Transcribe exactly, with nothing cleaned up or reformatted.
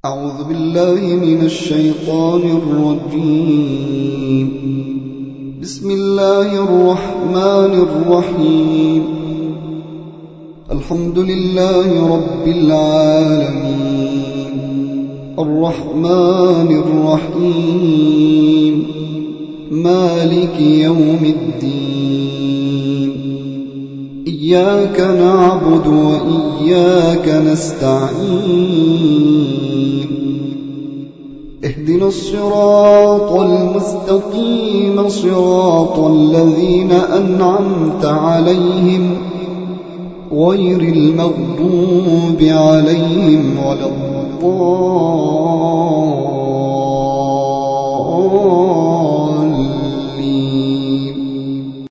أعوذ بالله من الشيطان الرجيم. بسم الله الرحمن الرحيم. الحمد لله رب العالمين الرحمن الرحيم مالك يوم الدين. إياك نعبد وإياك نستعين. اهدنا الصراط المستقيم صراط الذين أنعمت عليهم غير المغضوب عليهم ولا الضالين.